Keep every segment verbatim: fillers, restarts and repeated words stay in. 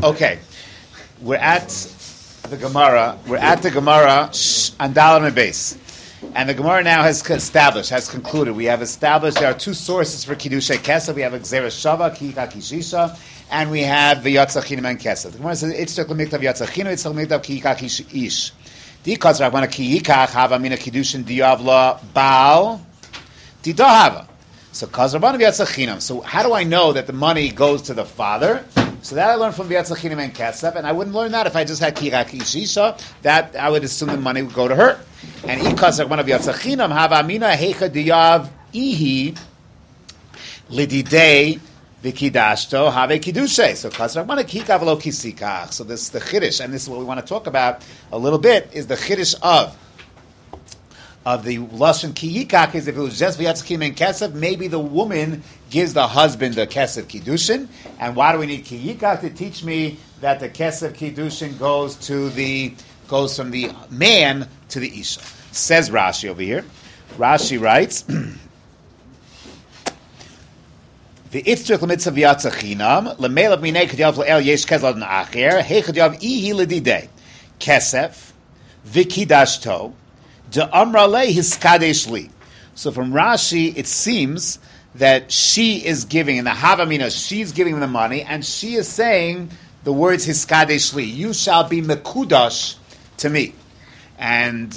Okay, we're at the Gemara. We're at the Gemara on Dalam and Beis, and the Gemara now has established, has concluded. We have established there are two sources for Kiddushay Kesef. We have Gzera Shava, Kiyika Kishisha, and we have the Yatzachinim and Kesef. The Gemara says it's the Miktav Yatzachinu, it's the Miktav Kiyika Kish. Because Rabbana Kiyika Hava Mina Kiddushin Diavla Baal Didahava. So Kaz Rabbana Yatzachinem. So how do I know that the money goes to the father? So that I learned from V'yatzachinim and Kesef, and I wouldn't learn that if I just had Kirak Ishisha. That I would assume the money would go to her. And Ikas one of V'yatzachinam Hava Amina Heicha Diyav Ihi Lididei V'kidashto Have Kiddushay. So Kaz Rabbana Kikav Lo Kisikach. So this is the Chiddush, and this is what we want to talk about a little bit, is the Chiddush of of the Lashon Kiyikak is if it was just V'yatzachinim and Kesef, maybe the woman gives the husband the Kesef Kiddushin. And why do we need Kiyikak? To teach me that the Kesef Kiddushin goes to the goes from the man to the Isha. Says Rashi over here. Rashi writes, the Itzrich l'mitzvah V'yatzachinam l'melav minei k'diav l'el yesh kezlad n'acher hei k'diav ihi l'didei Kesef v'kidashto De Amrale Hiskadesh Li. So from Rashi, it seems that she is giving, in the Havamina, she's giving the money, and she is saying the words Hiskadesh Li. You shall be Mekudash to me. And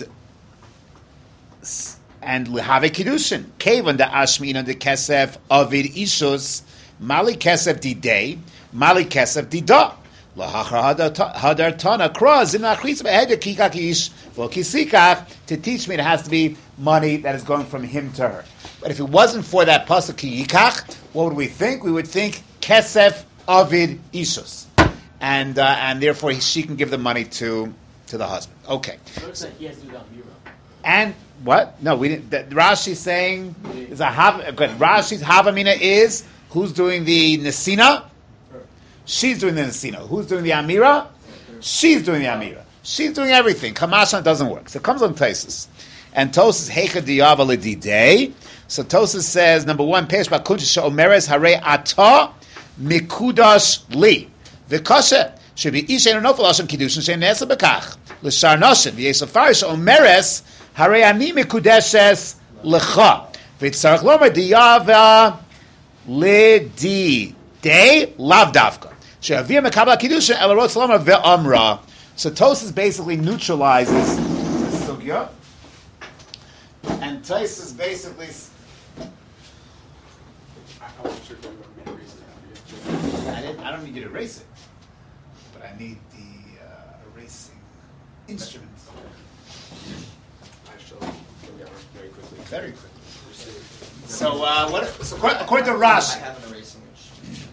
and Lihave Kiddushin. Kevan de Ashmina de Kesef Avid Ishus Mali Kesef Didei Mali Kesef Dida. Hadar Tana Kraz in Achris Behedek Kikak Ish Kisikach, to teach me it has to be money that is going from him to her. But if it wasn't for that pasuk Kiyikach, what would we think? We would think Kesef Avid Ishus, and uh, and therefore he, she can give the money to to the husband. Okay. It looks like he has to do that mirror. And what? No, we didn't. That Rashi's saying is a hav. Good. Rashi's Havamina is who's doing the Nesina. She's doing the Nesina. Who's doing the Amira? She's doing the Amira. She's doing everything. Kamashan doesn't work. So it comes on Tosis. And Tosis, Heicha Diyava L'Didei. So Tosis says, number one, Pesh Bakuncha She'omeres Harei Ata Mikudash Li. V'kasha. Should be Isha and Nofel Hashem Kiddushin She'en Nesa B'kach. L'shar Noshin. V'yesafar She'omeres Harei Ani Mikudeshes L'cha. V'tzarech Lomer Diyava L'Didei Lavdavka. She'avir Mekabla Kiddushin Elarot Salomar Ve'amra. So Tosis basically neutralizes the sugya, and Tosis basically. I, didn't, I don't need you to erase it, but I need the uh, erasing instrument. I shall get very quickly. Very quickly. So, uh, what? So according to Rashi. I have an erasing instrument.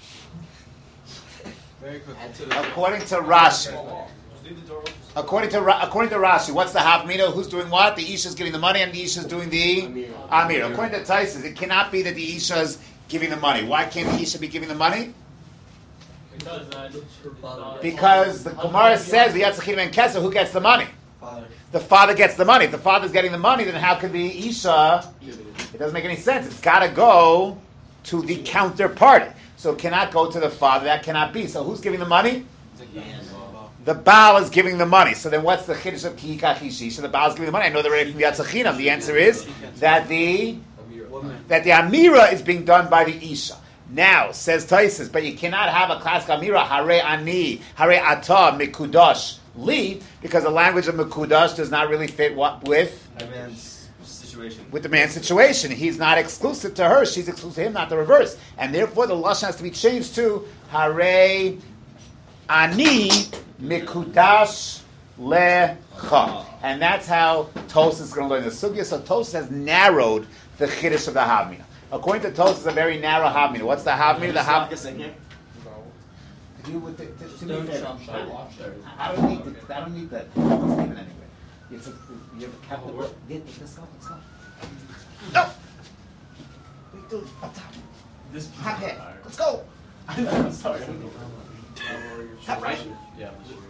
Very quickly. According to Rashi. According to according to Rashi, what's the Havmina? Who's doing what? The Isha is giving the money, and the Isha is doing the Amir. According to Taisus, it cannot be that the Isha is giving the money. Why can't the Isha be giving the money? Because, uh, because the Gemara says the Yatzachinim and Kesef, who gets the money? Father. The father gets the money. If the father's getting the money, then how could the Isha? It doesn't make any sense. It's got to go to the counterparty. So it cannot go to the father. That cannot be. So who's giving the money? The Baal is giving the money. So then what's the Chiddush of Kiyikach Ishi? So the Baal is giving the money. I know they're already from Yatzachinam. The answer is that the that the Amira is being done by the Isha. Now, says Taisus, but you cannot have a classic Amira, Hare Ani, Hare Ata, Mikudash, Li, because the language of Mikudash does not really fit what with The man's situation. with the man's situation. He's not exclusive to her. She's exclusive to him, not the reverse. And therefore, the Lashon has to be changed to Hare Ani Mikudash Lecha. And that's how Tosis is going to learn the Sugya. So Tosis has narrowed the Chiddush of the Havmina. According to Tosis, it's a very narrow Havmina. What's the Havmina? The Havmina. You with the, to, to me, I don't need the, I don't need the double statement anyway. You have to, you have to cap the word. Let's go, let's go. No! We do it up top. This Hot head. Let's go! I'm sorry. Top right. Yeah.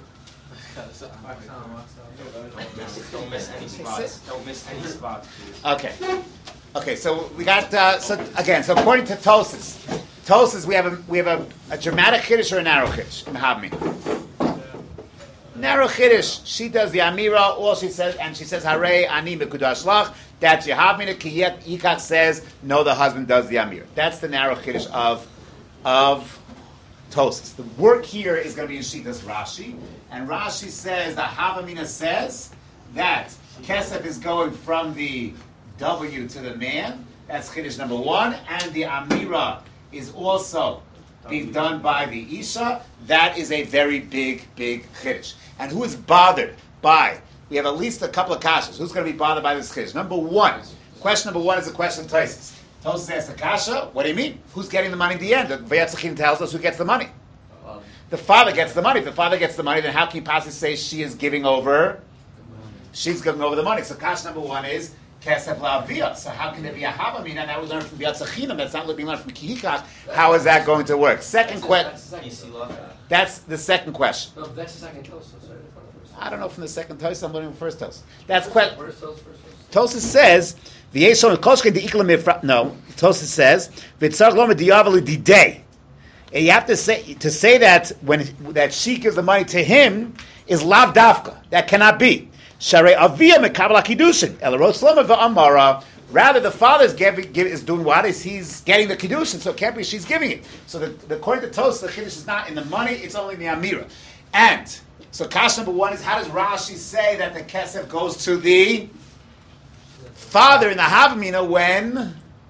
Don't miss any spots. Don't miss any spots, please. Okay. Okay, so we got, uh, so again, so according to Tosis, Tosas, we have a we have a, a dramatic chiddush or a narrow chiddush in Havmi. Narrow chiddush. She does the amira. All she says, and she says, "Harei ani mekudash lach." That's Yehavmina. Kiyek Yikach says, "No, the husband does the amira." That's the narrow chiddush of of Tosas. The work here is going to be in Shitas Rashi, and Rashi says the Havamina says that Kesef is going from the W to the man. That's chiddush number one, and the amira is also being done by the Isha. That is a very big, big chiddush. And who is bothered by? We have at least a couple of kashas. Who's going to be bothered by this chiddush? Number one. Question number one is a question of Tosas. Tosas asks the kasha, what do you mean? Who's getting the money at the end? The Vayatzachin tells us who gets the money. The father gets the money. If the father gets the money, then how can you possibly say she is giving over? She's giving over the money. So kasha number one is Kesef la'aviyah. So how can there be a havamina? And that was learned from Vayatzachinam. That's not being learned from Kihikach. How is that going to work? Second question. That's the second question. No, that's the second toast. Sorry, I don't know from the second toast. I'm learning from the first toast. That's question. Tosas says the Yeshon Koshke the Ikla Mifra. No, Tosas says V'tzarch lo mediyavalu didei. You have to say to say that when that she gives the money to him is lav dafka. That cannot be. Sharei aviyah mekabel kiddushin elaros lama v'amara. Rather, the father is, giving, give, is doing what? Is he's getting the kiddushin, so it can't be she's giving it. So the, the according to Tosas, the kiddush is not in the money; it's only in the amira. And so, kash number one is how does Rashi say that the kesef goes to the father in the havamina when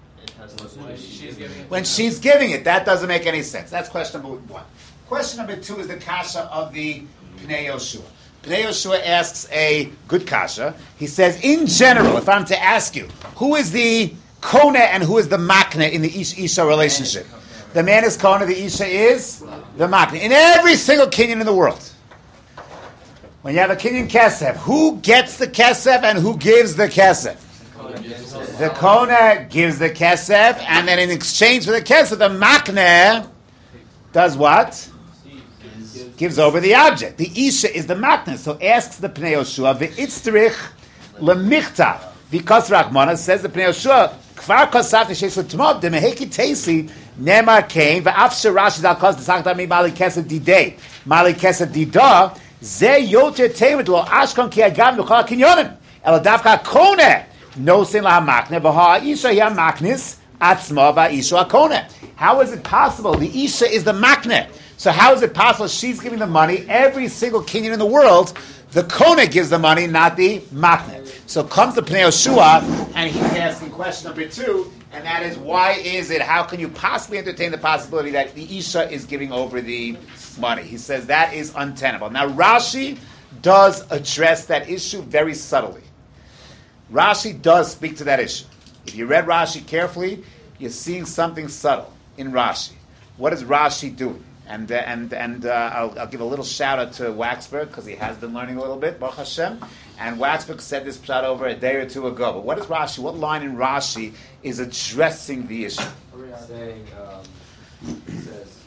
when she's giving it? That doesn't make any sense. That's question number one. Question number two is the kasha of the Pnei Yoshua. Pnei Yoshua asks a good kasha. He says, in general, if I'm to ask you, who is the kona and who is the makna in the Isha, Isha relationship? The man is kona, the Isha is the makna. In every single kinyan in the world, when you have a kinyan kesef, who gets the kesef and who gives the kesef? The kona gives the kesef, and then in exchange for the kesef, the makna does what? Gives over the object. The Isha is the makna. So asks the Pnei Yoshua, V'itztrich lemichta. V'kas Rachmana says the Pnei Yoshua, Kvar kosaf nishes l'tmot, demeheki teisi, nemar kain, v'af sherash zal kos d'sachta mi mali kesef didei, mali kesef dida, ze yoter temet lo ashkon ki agam v'chol kinyonim, ela davka kone, no sin la makna, v'ha Isha ya maknis, atzma v'Isha kone. How is it possible? The Isha is the makna. So how is it possible she's giving the money? Every single kinyan in the world, the kona gives the money, not the makna. So comes the Pnei Yoshua, and he's asking question number two, and that is, why is it, how can you possibly entertain the possibility that the Isha is giving over the money? He says that is untenable. Now Rashi does address that issue very subtly. Rashi does speak to that issue. If you read Rashi carefully, you're seeing something subtle in Rashi. What is Rashi doing? And uh, and and uh, I'll, I'll give a little shout out to Waxberg because he has been learning a little bit, Baruch Hashem. And Waxberg said this pshat over a day or two ago. But what is Rashi? What line in Rashi is addressing the issue? Saying, um, it says,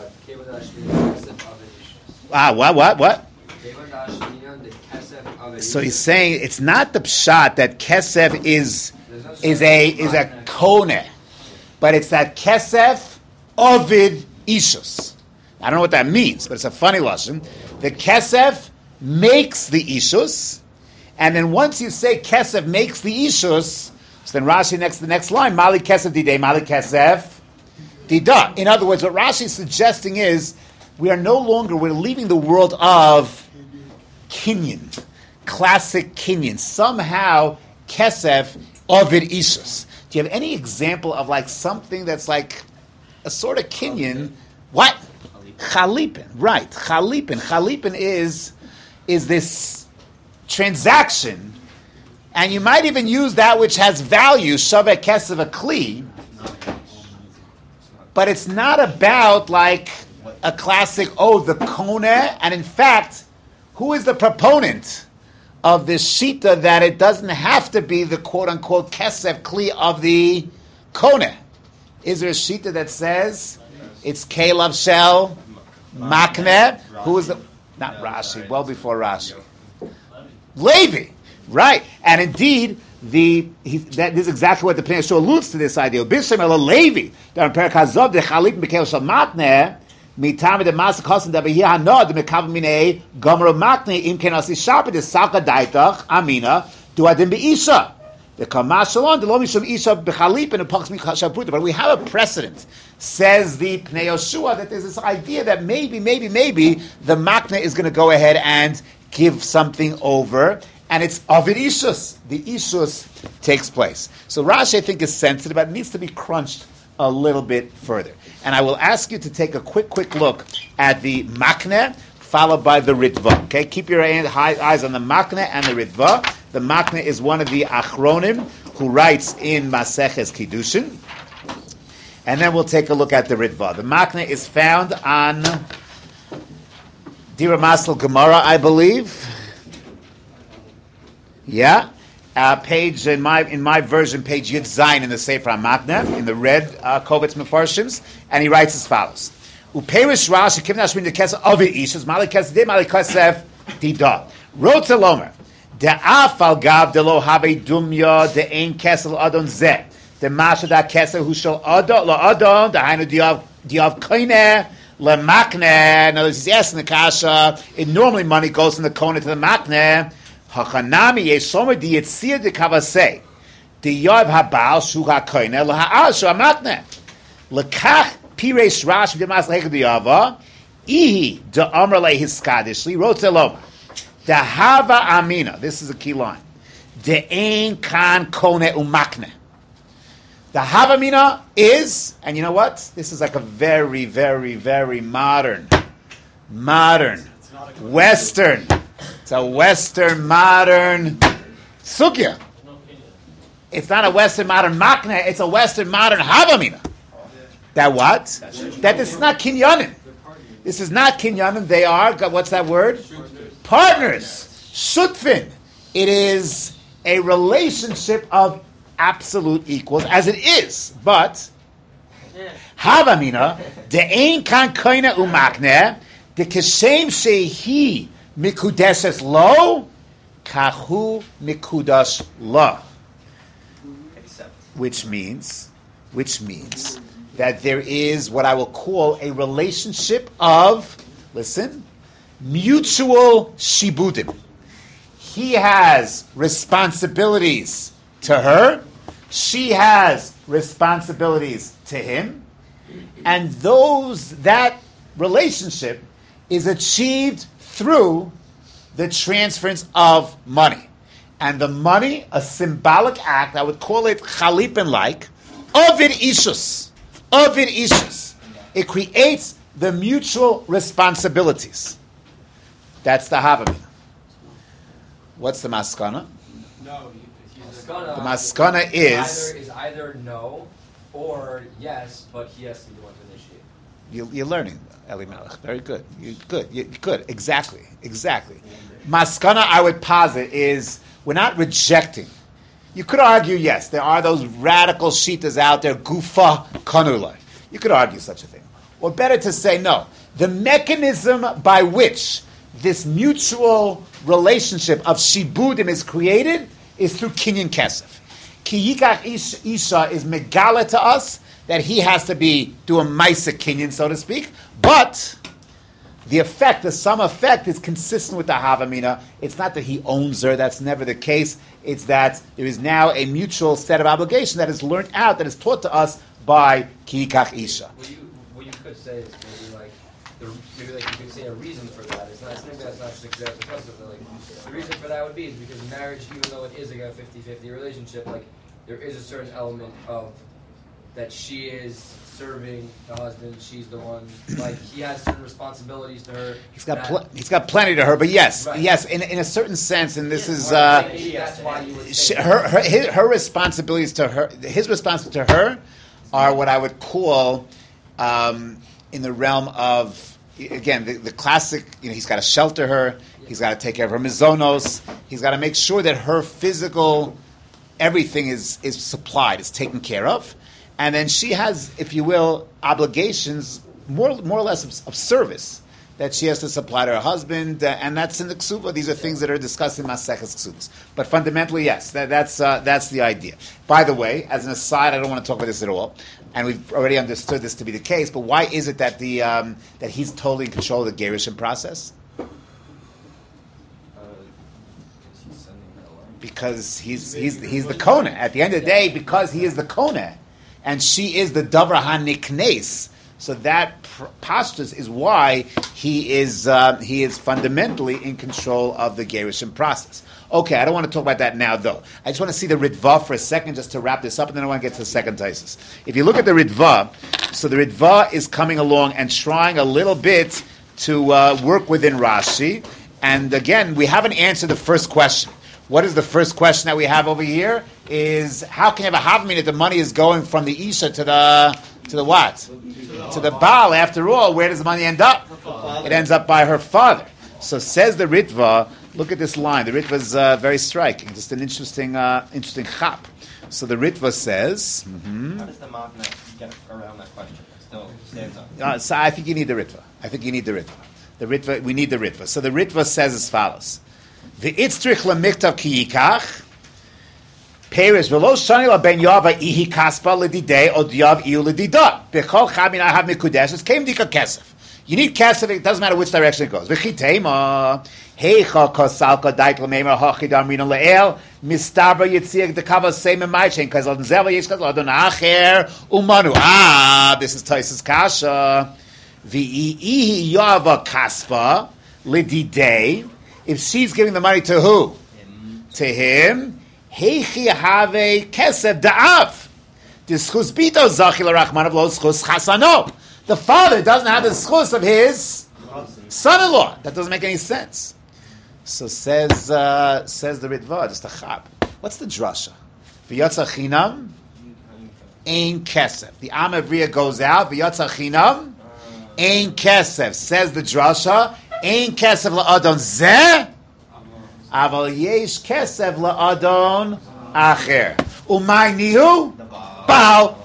uh, ah, what, what, what? So he's saying it's not the pshat that kesef is is a is a kone, but it's that kesef ovid ishus. I don't know what that means, but it's a funny lashon. The kesef makes the ishus, and then once you say kesef makes the ishus, so then Rashi next the next line, mali kesef didei, mali kesef dida. In other words, what Rashi is suggesting is we are no longer, we're leaving the world of kinyan, classic kinyan. Somehow kesef ovid ishus. Do you have any example of like something that's like a sort of kinyan? What? Chalipin, right? Chalipin. Chalipin is is this transaction, and you might even use that which has value, shaveh kesef a kli, but it's not about like a classic, oh, the koneh. And in fact, who is the proponent of this shita that it doesn't have to be the quote-unquote kesef kli of the koneh? Is there a shita that says it's Kalev Shel Makneh? Who is the not Rashi? Well before Rashi, Levi, right? And indeed, the he, that this is exactly what the Pnei Yeshua alludes to this idea. B'shem el Levi, that in Perek Hazov the Chalip Mikel Shal Matneh mitam the Mas Kosen da Behi Hanod the Mekav Minei Gomer Matneh Im Ken Asi Sharpet the Salka Daitach Amina Du Adim Beisha the Kamashalon the Lo Mishum Isha Bechalip and the Pachs Mikashaputa. But we have a precedent, says the Pnei Yeshua, that there's this idea that maybe, maybe, maybe the Makna is going to go ahead and give something over. And it's Avid Ishus. The Ishus takes place. So Rashi, I think, is sensitive, but it needs to be crunched a little bit further. And I will ask you to take a quick, quick look at the Makna, followed by the Ritva. Okay, keep your eyes on the Makna and the Ritva. The Makna is one of the Achronim who writes in Maseches Kiddushin. And then we'll take a look at the Ritva. The Makna is found on Dira Masel Gemara, I believe. Yeah, uh, page in my in my version, page Yud Zayin in the Sefer HaMakna, in the red uh, Kovetz Mefarshim, and he writes as follows: Uperish Rashi Kivna Shmin the Kesef of Ishus Malik Kesef De Malik Kesef Dida Rotze Lomer De Afal Gav De Lo Habe Dumya De Ein Kesel Adon Zeh De Masha Da Kesef Hu Shal Adon La Adon De Hainu Diav Diav Koine Le Makne. Now this is asking the Kasha. It normally money goes from the Koine to the Makne. Hachanami yesomer di yitzir de kavasei di yav habal shu hakoine laha'al shu hamatne lekach pires rash v'demas lehek diyava ihi de amr le hiskadishli wrote eloma de hava amina. This is a key line. De ein kan kone umakne. The hava amina is, and you know what? This is like a very, very, very modern, modern, Western. It's a Western modern sugya. It's not a Western modern makna. It's a Western modern havamina. That what? That it's not kinyanim. This is not kinyanim. They are, what's that word? Partners. Shutfin. It is a relationship of absolute equals, as it is. But havamina de ein kan koina umakne de keshem shehi mikudeshes lo kahu mikudash lo, which means, which means that there is what I will call a relationship of, listen, mutual shibudim. He has responsibilities to her, she has responsibilities to him, and those that relationship is achieved through the transference of money. And the money, a symbolic act, I would call it chalipin-like, ovid ishus. Ovid ishus. It creates the mutual responsibilities. That's the havamina. What's the maskana? No, The The maskana is... Either, is either no or yes, but he has to be the one to initiate. You, you're learning, Eli Melech. Very good. You, good. You, good. Exactly. Exactly. Maskana, I would posit, is we're not rejecting. You could argue, yes, there are those radical shitas out there, gufa kanulai. You could argue such a thing. Or better to say, no. The mechanism by which this mutual relationship of shibudim is created is through kinyan kesef. Ki yikach isha is megala to us that he has to be doing maisa kinyan, so to speak. But the effect, the sum effect, is consistent with the havamina. It's not that he owns her. That's never the case. It's that there is now a mutual set of obligation that is learned out, that is taught to us by ki yikach isha. What you, what you could say is maybe like, the, maybe like you could say a reason for that. It's not, it's maybe that's not just exactly because of it. Like, the reason for that would be is because marriage, even though it is like a fifty-fifty relationship, like there is a certain element of that she is serving the husband, she's the one, like he has certain responsibilities to her. He's got pl- he's got plenty to her, but yes, Right. yes, in in a certain sense, and this Yeah, is or uh, maybe that's why you would she, say her her his, her responsibilities to her, his responsibilities to her, are what I would call um, in the realm of, again, the, the classic. You know, he's got to shelter her, he's got to take care of her mizonos, he's got to make sure that her physical everything is is supplied, is taken care of. And then she has, if you will, obligations, more more or less of, of service that she has to supply to her husband, uh, and that's in the ksuba. These are things that are discussed in Maseches Ksubas. But fundamentally, yes, that, that's uh, that's the idea. By the way, as an aside, I don't want to talk about this at all, and we've already understood this to be the case. But why is it that the um, that he's totally in control of the gerushin process? Because he's he's he's the kona. At the end of the day, because he is the kona, and she is the davar haniknes. So that pr- postures is why he is uh, he is fundamentally in control of the gerushin process. Okay, I don't want to talk about that now, though. I just want to see the Ritva for a second, just to wrap this up, and then I want to get to the second Taisus. If you look at the Ritva, so the Ritva is coming along and trying a little bit to uh, work within Rashi. And again, we haven't answered the first question. What is the first question that we have over here? Is how can you have a havamina if the money is going from the Isha to the to the what? To the Baal. After all, where does the money end up? It ends up by her father. So says the Ritva. Look at this line. The Ritva is uh, very striking. Just an interesting, uh, interesting chap. So the Ritva says. Mm-hmm. How does the Mavna get around that question? It still stands up. Uh, so I think you need the Ritva. I think you need the Ritva. The Ritva. We need the Ritva. So the Ritva says as follows. The itzrich lemiktav ki yikach perish v'lo shani la ben yava ihi kaspa ledidei od yav iu ledida bechol chamin I have mikudeshes came dika kesef. You need kesef. It doesn't matter which direction it goes. V'chitema heicha kosalka dait l'meimer hachidam rina le'el mistabra yitziak dekava same in my chain kazal zeva yish kazal adon acher umanu. Ah, this is Taisus kasha. V'ihi yava kaspa ledidei. If she's giving the money to who? Him. To him. Heichi have kesef da'av. Dischus bito zachi l'rachmanav lo schus chasano. The father doesn't have the schus of his son-in-law. That doesn't make any sense. So says uh, says the Ritva, just a chab. What's the drasha? V'yatza chinam ein kesef. The Amavriya goes out. V'yatza chinam ein kesef. Says the drasha. Ein kesef la'adon zeh, aval yesh kesef la'adon acher. Umay nihu Baal.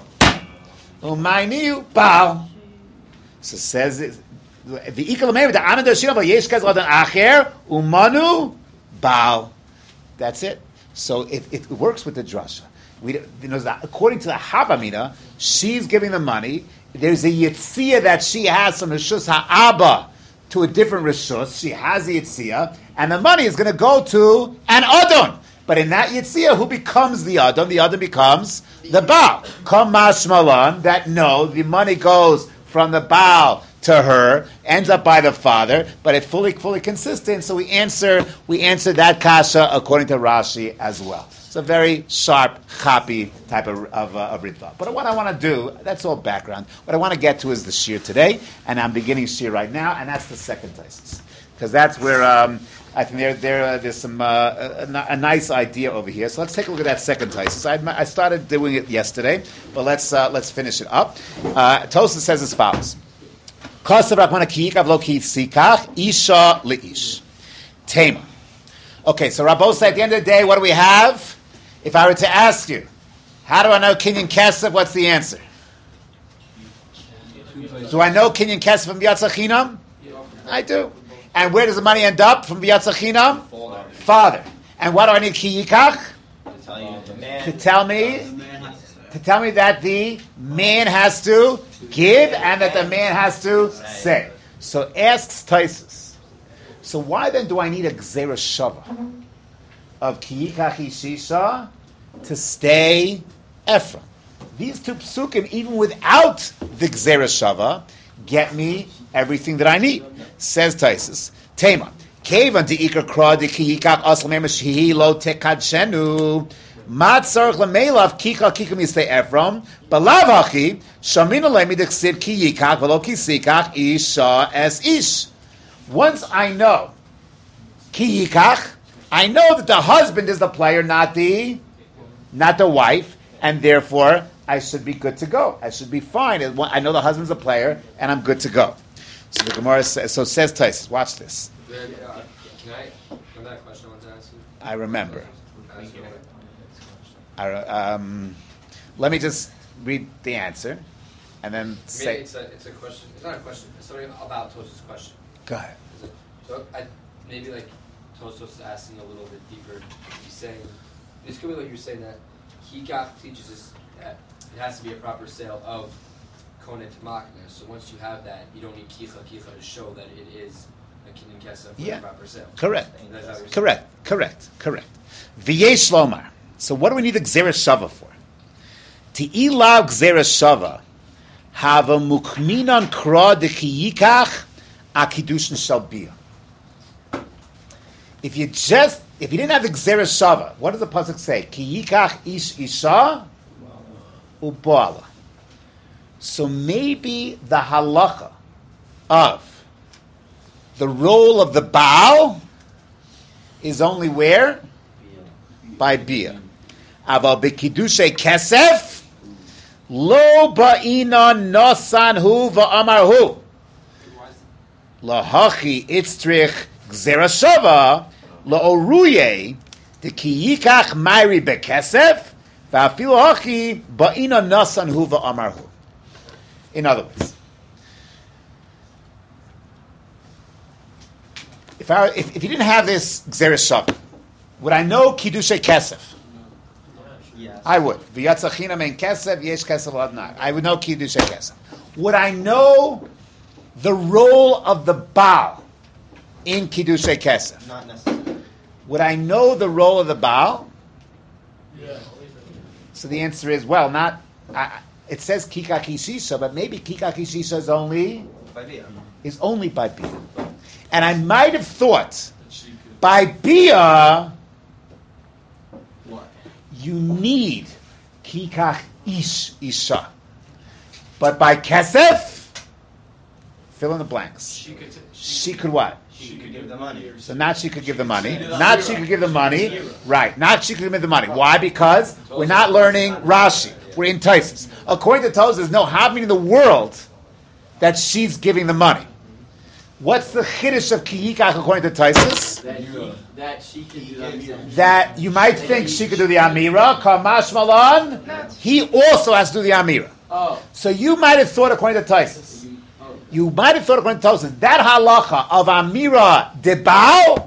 Umay nihu Baal. So says it. The ikal meiv the anad shina aval yesh kesef la'adon acher umanu Baal. That's it. So it, it works with the drasha. We, you know, according to the Havamina, she's giving the money. There's a yitzia that she has from Rishus Ha'aba to a different rishus. She has the yitzia, and the money is going to go to an adon. But in that yitzia, who becomes the adon? The adon becomes the Baal. Kam mashmalan, that no, the money goes from the Baal to her, ends up by the father, but it's fully fully consistent. So we answer we answer that kasha according to Rashi as well. It's a very sharp, choppy type of of, uh, of ritva. But what I want to do, that's all background. What I want to get to is the shir today, and I'm beginning shir right now, and that's the second Taisus, because that's where um, I think there there uh, there's some uh, a, a nice idea over here. So let's take a look at that second Taisus. I, I started doing it yesterday, but let's uh, let's finish it up. Uh, Tosafos says as follows: Kasav Rachmana ki yikav lo ki yitzikach isha leish tema. Okay, so Rabbo said at the end of the day, what do we have? If I were to ask you, how do I know Kinyan Kesef? What's the answer? Do I know Kinyan Kesef from V'yatza Chinam? I do. And where does the money end up from V'yatza Chinam? Father. And what do I need Ki Yikach? To tell me, to tell me that the man has to give and that the man has to say. So asks Taisus. So why then do I need a Gzera Shava of Ki Yikach Ishisha to stay Ephraim? These two psukim, even without the Gzera Shava, get me everything that I need. Says Taisus, Tema, Kevan di Ikar Kra di Ki Yikach Asal Mema Shehi Lo Tekadshenu Matzarch Lemelav Kika Kika Mistay Ephraim Balav Hachi Shamina Lemi Dexid Ki Yikach Velo Ki Sikach Isha Es Ish. Once I know Ki Yikach, I know that the husband is the player, not the not the wife, and therefore I should be good to go. I should be fine. I know the husband's a player, and I'm good to go. So the Gemara says, so says Taisus. Watch this. Then, uh, can I, remember that question I wanted to ask you? I remember. Ask you. I, um, let me just read the answer, and then I mean, say. it's a, it's a question. It's not a question. It's something about Tosafos' question. Go ahead. So I maybe like Tosfos is asking a little bit deeper. He's saying this could be like you're saying that Hikach teaches us that it has to be a proper sale of Konet Makna. So once you have that, you don't need Kicha Kicha to show that it is a Kinyan Kesef for Yeah. a proper sale. Correct. That's how you're saying. Correct. Correct. Correct. V'yesh lomar. So what do we need the Gzeres Shava for? Te'ilav Gzeres Shava have a mukminon kra de kiyikach a kiddushin shel bia. If you just, if you didn't have the Gzeres Shava, what does the pasuk say? Kiyikach ish isha ubala. So maybe the halacha of the role of the Baal is only where? By bia. Aval b'kiddushay kesef lo ba'ina nosan hu va'amar hu lahachi itztrich gzera shava la'oruye the kiyikach mayri bekesef va'afilu hachi ba'ina nosan hu va'amar hu. In other words, if I if, if you didn't have this gzera shava, would I know kiddushay kesef? Yes. I would. V'yatzachina men kesef, yesh kesef ladnar. I would know kiddushay kesef. Would I know the role of the Baal in kiddushay kesef? Not necessarily. Would I know the role of the Baal? Yeah. So the answer is, well, not. I, it says kika kishisha, but maybe kika kishisha is only By Bia. is only by bia. And I might have thought by bia What? you need kikach ish isha, but by kesef, fill in the blanks. She could, t- She could what? She could give the money. So not she could give the money. Zero. Not she could give the money. Right. Not she could give the money. Why? Because we're not learning Rashi. We're in Taisus. According to Taisus, there's no happening in the world that she's giving the money. What's the chiddush of kiyikach according to Taisus? That he, that she can do that. That you might think she could do the Amira. Kamash Malan. He also has to do the Amira. Oh. So you might have thought according to Taisus. You, oh. You might have thought according to Taisus that halacha of Amira debao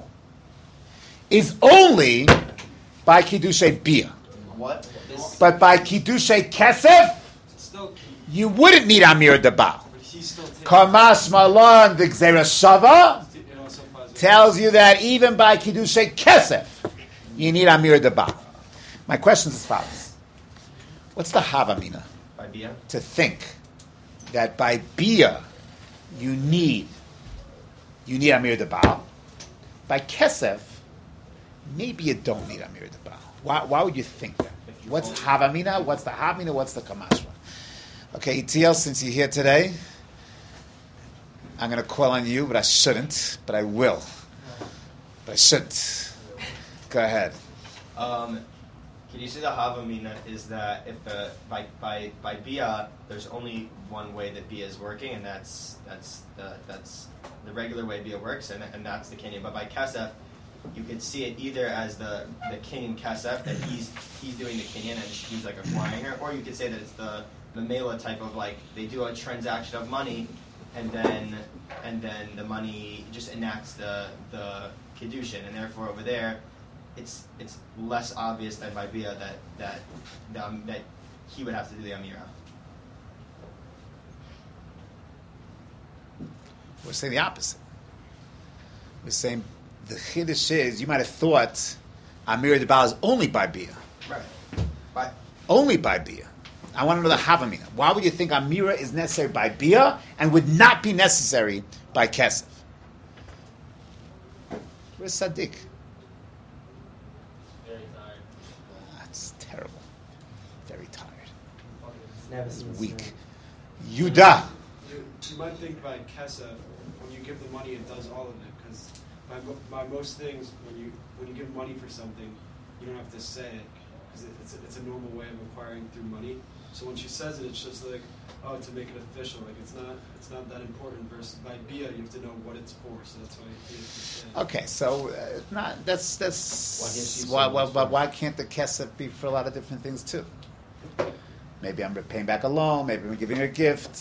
is only by kiddushay bia, What? This but by kiddushay kesef still, you wouldn't need Amira debao. but he's still taking. Kamash Malan the Gzera Shava It also applies with- tells you that even by kiddushay kesef you need Amira debao. My question is as follows: what's the havamina by Bia. to think that by bia you need you need Amir Debal? By Kesef, maybe you don't need Amir Debal. Why, why would you think that? What's Havamina? What's the Havamina? What's the Kamashra? Okay, E T L, since you're here today, I'm going to call on you, but I shouldn't, but I will. But I shouldn't. Go ahead. Um, can you see the Havamina is that if the by by by Bia, there's only one way that Bia is working, and that's that's the that's the regular way Bia works, and and that's the Kenyan. But by Kesef, you could see it either as the the Kenyan Kesef that he's he's doing the Kenyan and she's like acquiring her, or you could say that it's the the Mela type of like they do a transaction of money, and then and then the money just enacts the the Kedushin, and therefore over there. It's it's less obvious than by Bia that that um, that he would have to do the Amira. We're saying the opposite. We're saying the chiddush is you might have thought Amir Debal is only by Bia. Right. By Only by Bia. I want to know the Havamina. Why would you think Amira is necessary by Bia and would not be necessary by Kesef? Where's Sadiq? Very tired. That's terrible. Very tired. Never seen this Weak. thing. Yuda. You, you might think by Kesef, when you give the money, it does all of it. Because by, mo- by most things, when you when you give money for something, you don't have to say it. Because it, it's, a, it's a normal way of acquiring through money. So when she says it, it's just like, oh, to make it official. Like it's not it's not that important. Versus by Bia, you have to know what it's for. So that's why you have to say it. Okay, so uh, not that's Why can't she that's say why why, this why, one? why can't the Kesef be for a lot of different things too? Maybe I'm paying back a loan. Maybe I'm giving her a gift.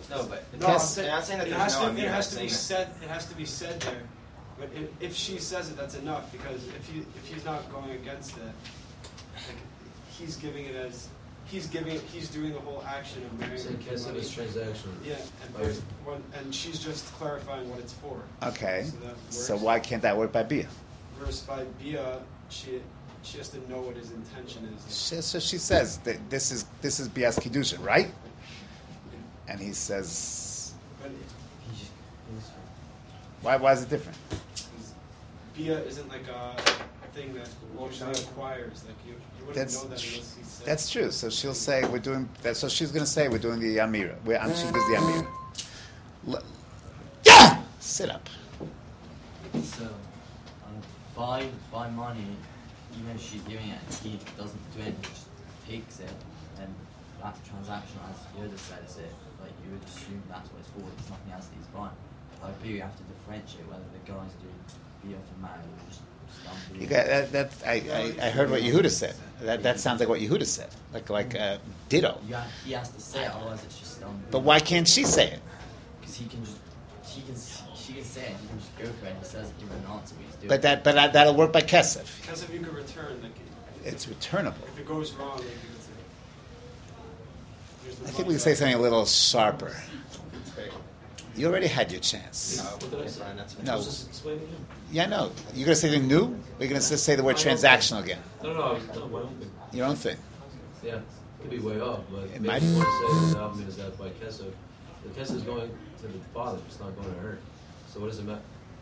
No, but No, I'm Yes. saying, I'm not saying that it there's has no to, it Amira, has I'm to be saying said. It has to be said there. But if, if she says it, that's enough. Because if he if he's not going against it, like he's giving it as he's giving it, he's doing the whole action of marrying. Saying her for Kesef money. is transactional. Yeah, and, Right. when, and she's just clarifying what it's for. Okay. So that works. So why can't that work by Bia? Versus by Bia, she she has to know what his intention is. She, so she says that this is this is Bia's kiddushin, right? And he says, But He just- he's- why why is it different? because Bia isn't like a thing that usually acquires. Like you, you wouldn't That's know that unless he said. That's true. So she'll say we're doing that. So she's going to say we're doing the Amira. We're, um, she does the Amira. L- yeah, sit up. So, um, by by money, even if she's giving it and he doesn't do anything, just takes it, and that transaction, as Yoda said, is it, like you would assume that's what it's for. There's nothing else that he's buying. By beer, you have to differentiate whether the guy's doing beer for marriage or just. just done beer. You got that. that I, I, I heard what Yehuda said. That that sounds like what Yehuda said. Like like uh, ditto. You have, he has to say it, otherwise it's just done. But why can't she say it? Because he can just, he can, she can say it. He can just go for it. And he says, give her an answer. What he's doing. But that but that, that'll work by kesef. Because if you could return, like It's returnable. if it goes wrong, like it's here's the I think money we can say back. something a little sharper. You already had your chance. No, What did I it's say? fine, that's fine. No. Just explain again. Yeah, no. You're going to say something new? Or you're going to just say the word transactional again? No, no, I was, no, my own thing. Your own thing. Yeah, could be way off, but It maybe might- you want to say that the album is that by Kesef. The Kesef is going to the father, it's not going to her. So what does it matter?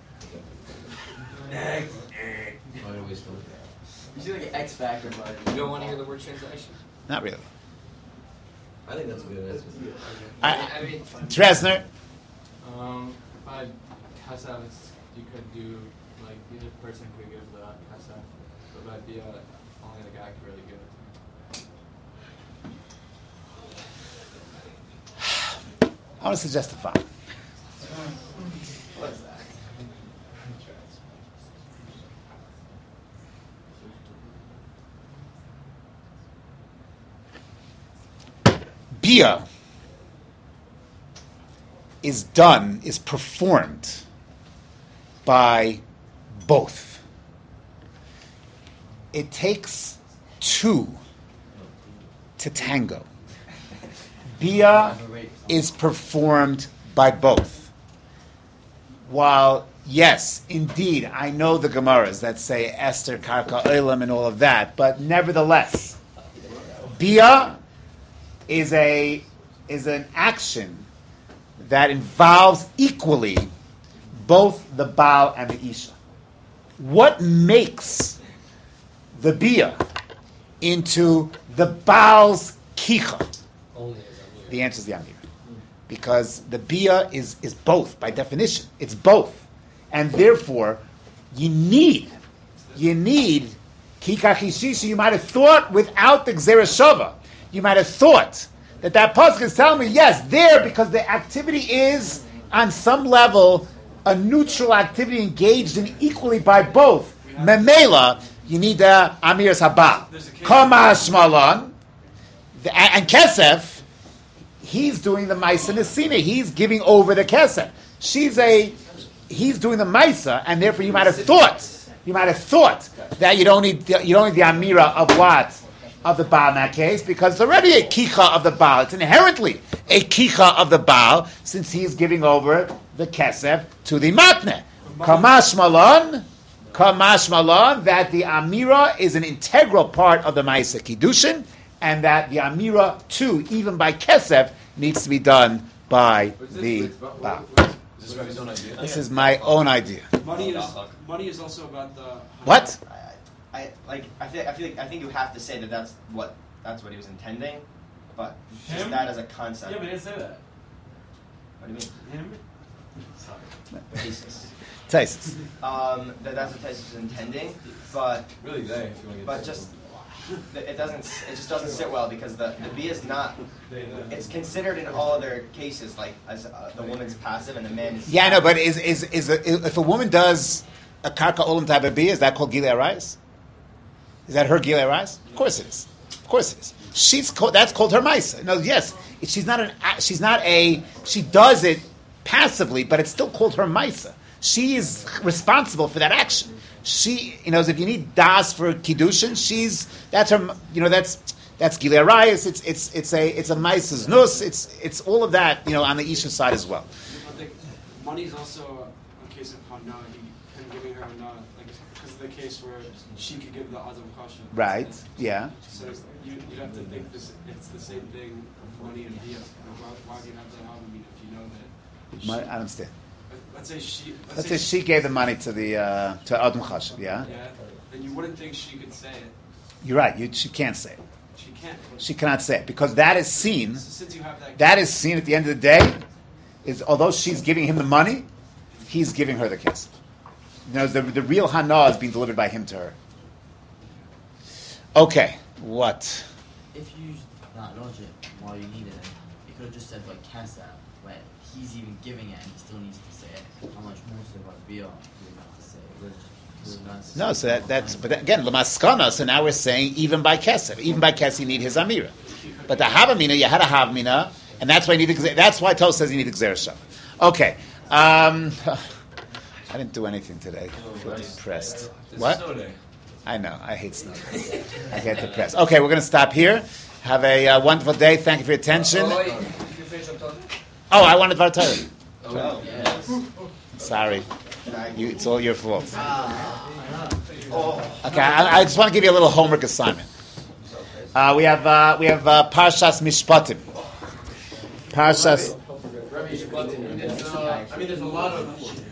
Next. I'm not gonna waste time. You see like an X Factor, but You don't want to hear the word transaction? Not really. I think that's a good answer. I, I mean, Dresner. Um, by Kassav, it's, you could do, like, the other person could give the Kassav, but by Bia, only the guy could really give it to him. I want to suggest a thought. What is that? Bia is done, is performed by both. It takes two to tango. Bia is performed by both. While, yes, indeed, I know the Gemaras that say Esther, Karka, Olam, and all of that, but nevertheless, Bia is a is an action that involves equally both the Baal and the Isha. What makes the Bia into the Baal's Kicha? only as Amir. The answer is the Amir. Because the Bia is, is both, by definition. It's both. And therefore, you need, you need Kika Chishisha. You might have thought without the Gzera Shava, you might have thought that that pasuk is telling me, yes, there, because the activity is, on some level, a neutral activity engaged in equally by both. Memela, you need the Amir Sabah. Kamash Malon, and Kesef, he's doing the Maisa Nesina. He's giving over the Kesef. She's a, he's doing the Maisa, and therefore you might have thought, you might have thought that you don't need, the, you don't need the Amira of what? Of the Baal in that case, because it's already a Kicha of the Baal. It's inherently a Kicha of the Baal, since he's giving over the Kesef to the Matne. Kamash Malon, Kamash Malon, that the Amira is an integral part of the Maisa Kiddushin, and that the Amira, too, even by Kesef, needs to be done by the Baal. Is this his own idea? This is my own idea. Money is money is also about the What? I, I like. I feel. I feel like. I think you have to say that that's what that's what he was intending, but just Him? that as a concept. Yeah, but he didn't say that. What do you Him? mean? Basis. Taisus. Um, that that's what Tyson was intending, but Really, they, if you want to get but just it doesn't. It just doesn't sit well because the the B is not. It's considered in all other cases like as uh, the woman's passive and the man is. Yeah, I know, but is is is a, if a woman does a karka olam type of bia, is that called gilei arayis? Is that her gilei arayis? Of course it is. Of course it is. She's called, that's called her Maisa. No, yes, she's not an. She's not a. She does it passively, but it's still called her Maisa. She is responsible for that action. She, you know, if you need das for kiddushin, she's that's her. You know, that's that's Gilead Rayas. It's it's it's a it's a Maisa's nus. It's it's all of that. You know, on the Isha side as well. I think money is also a case of hana. Him giving her hana, like because of the case where she could give the adam kasha. Right. Yeah. So you you have to think this. It's the same thing. Money and diya. Why, why do you have that havamina if you know that? My, I understand. Let's say she. Let's, Let's say she gave the money to the uh, to Adam Chashav. Yeah. Yeah. Then you wouldn't think she could say it. You're right. You, she can't say it. She can't. She cannot say it because that is seen. Since you have that. That is seen at the end of the day. Is although she's giving him the money, he's giving her the kiss. You know, the the real hana is being delivered by him to her. Okay. What? If you use that logic while you needed it, you could have just said like Kesa, where he's even giving it and he still needs to say it. How much more so about Bia do we have to say? It was just- it was No, so that, that's but again lamaskana. So now we're saying even by kesef, even by kesef, you need his amira. But the havamina, you had a havamina, and that's why you need. That's why Tos says you need exertion. Okay, um, I didn't do anything today. I feel depressed. What? I know. I hate snow. I get depressed. Okay, we're going to stop here. Have a uh, wonderful day. Thank you for your attention. Oh, wait, did you finish up talking? Oh, I wanted Vartara. Oh. Yes. Sorry, you, it's all your fault. Oh. Okay, I, I just want to give you a little homework assignment. Uh, we have uh, we have uh, Parshas Mishpatim. Parshas. It's, uh, I mean, there's a lot of